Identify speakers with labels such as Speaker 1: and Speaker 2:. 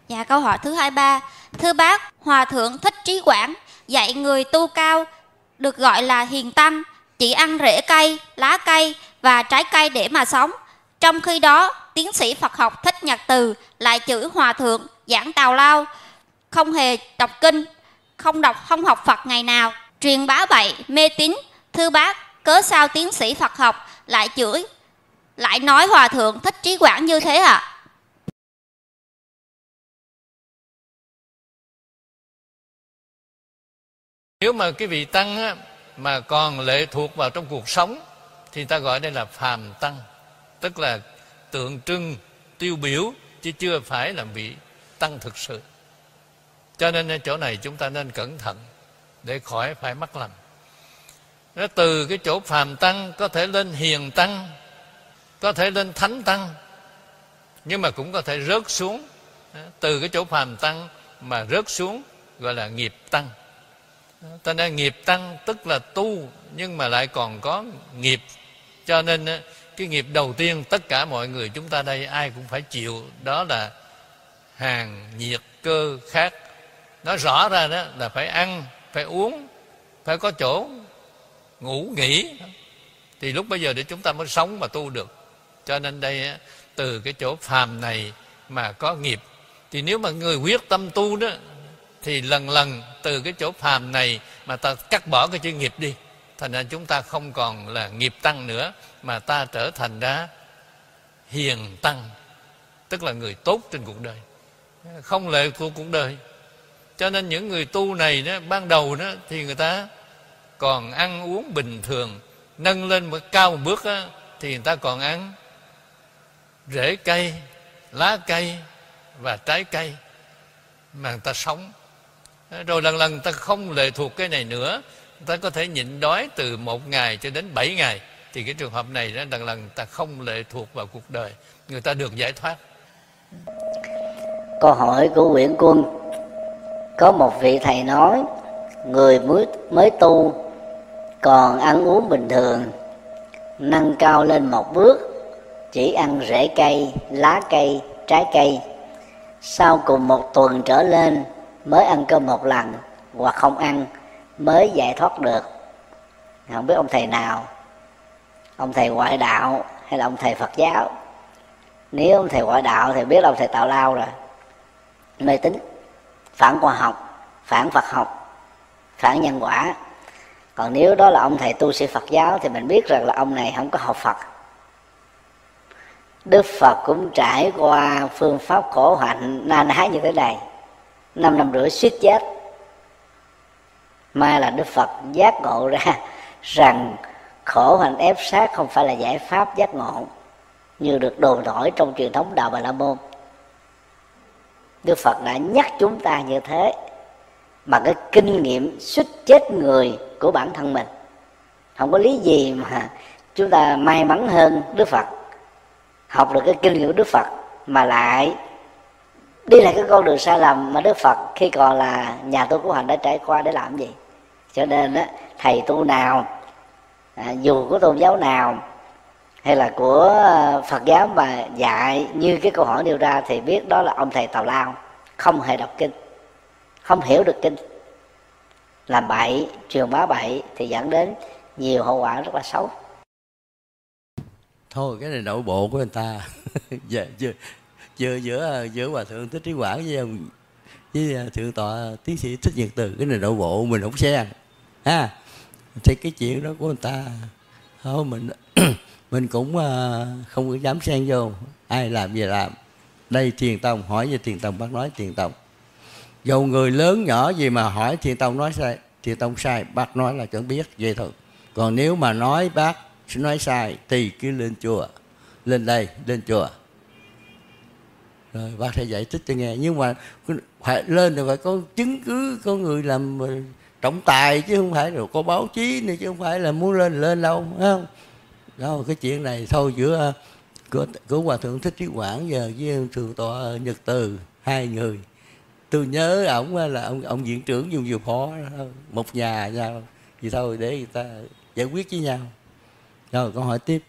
Speaker 1: Dạ, câu hỏi thứ 23. Thưa bác, Hòa Thượng Thích Trí Quảng dạy người tu cao được gọi là hiền tăng, chỉ ăn rễ cây, lá cây và trái cây để mà sống. Trong khi đó, tiến sĩ Phật học Thích Nhật Từ lại chửi Hòa Thượng giảng tào lao, không hề đọc kinh, không học Phật ngày nào, truyền bá bậy, mê tín. Thưa bác, cớ sao tiến sĩ Phật học lại nói Hòa Thượng Thích Trí Quảng như thế ạ?
Speaker 2: Nếu mà cái vị tăng á, mà còn lệ thuộc vào trong cuộc sống thì ta gọi đây là phàm tăng, tức là tượng trưng, tiêu biểu, chứ chưa phải là vị tăng thực sự. Cho nên ở chỗ này chúng ta nên cẩn thận để khỏi phải mắc lầm. Nó từ cái chỗ phàm tăng có thể lên hiền tăng, có thể lên thánh tăng, nhưng mà cũng có thể rớt xuống. Từ cái chỗ phàm tăng mà rớt xuống gọi là nghiệp tăng. Ta nên nghiệp tăng tức là tu nhưng mà lại còn có nghiệp. Cho nên cái nghiệp đầu tiên tất cả mọi người chúng ta đây ai cũng phải chịu, đó là hàn nhiệt cơ khát. Nói rõ ra đó là phải ăn, phải uống, phải có chỗ ngủ nghỉ, thì lúc bây giờ để chúng ta mới sống mà tu được. Cho nên đây từ cái chỗ phàm này mà có nghiệp, thì nếu mà người quyết tâm tu đó thì lần lần từ cái chỗ phàm này mà ta cắt bỏ cái chữ nghiệp đi, thành ra chúng ta không còn là nghiệp tăng nữa, mà ta trở thành ra hiền tăng, tức là người tốt trên cuộc đời, không lệ thuộc cuộc đời. Cho nên những người tu này đó, ban đầu đó thì người ta còn ăn uống bình thường, nâng lên một cao một bước đó, thì người ta còn ăn rễ cây, lá cây và trái cây mà người ta sống. Rồi lần lần ta không lệ thuộc cái này nữa, ta có thể nhịn đói từ 1 ngày cho đến 7 ngày. Thì cái trường hợp này đó, lần lần ta không lệ thuộc vào cuộc đời, người ta được giải thoát.
Speaker 3: Câu hỏi của Nguyễn Quân: có một vị thầy nói người mới tu còn ăn uống bình thường, nâng cao lên một bước chỉ ăn rễ cây, lá cây, trái cây, sau cùng 1 tuần trở lên mới ăn cơm 1 lần hoặc không ăn mới giải thoát được. Không biết ông thầy nào, ông thầy ngoại đạo hay là ông thầy Phật giáo? Nếu ông thầy ngoại đạo thì biết là ông thầy tào lao rồi, mê tín, phản khoa học, phản Phật học, phản nhân quả. Còn nếu đó là ông thầy tu sĩ Phật giáo thì mình biết rằng là ông này không có học Phật. Đức Phật cũng trải qua phương pháp khổ hạnh na ná như thế này, 5 năm rưỡi suýt chết. Mai là Đức Phật giác ngộ ra rằng khổ hạnh ép sát không phải là giải pháp giác ngộ như được đồn thổi trong truyền thống Đạo Bà La Môn. Đức Phật đã nhắc chúng ta như thế bằng cái kinh nghiệm suýt chết người của bản thân mình. Không có lý gì mà chúng ta may mắn hơn Đức Phật, học được cái kinh nghiệm của Đức Phật mà lại đi lại cái con đường sai lầm mà Đức Phật khi còn là nhà tu của hành đã trải qua để làm gì. Cho nên á, thầy tu nào, dù của tôn giáo nào hay là của Phật giáo mà dạy như cái câu hỏi nêu ra thì biết đó là ông thầy tào lao, không hề đọc kinh, không hiểu được kinh, làm bậy, truyền bá bậy thì dẫn đến nhiều hậu quả rất là xấu.
Speaker 4: Thôi cái này nội bộ của người ta. Dạ, giữa Hòa Thượng Thích Trí Quảng với Thượng tọa tiến sĩ Thích Nhật Từ, cái này nội bộ mình không xen ha. Thì cái chuyện đó của người ta thôi mình cũng không có dám xen vô, ai làm gì làm. Đây Thiền Tông, hỏi về Thiền Tông bác nói Thiền Tông, dầu người lớn nhỏ gì mà hỏi Thiền Tông nói sai, Thiền Tông sai bác nói là chẳng biết vậy thôi. Còn nếu mà nói bác nói sai thì cứ lên chùa, lên đây, lên chùa rồi bác sẽ giải thích cho nghe. Nhưng mà phải lên thì phải có chứng cứ, có người làm trọng tài chứ không phải rồi có báo chí nữa, chứ không phải là muốn lên đâu, phải không? Đó, cái chuyện này thôi giữa của Hòa Thượng Thích Trí Quảng giờ với Thượng tọa Nhật Từ, 2 người. Tôi nhớ ổng là ông viện trưởng dùng vừa phó một nhà nhau, vậy thôi để người ta giải quyết với nhau. Rồi câu hỏi tiếp.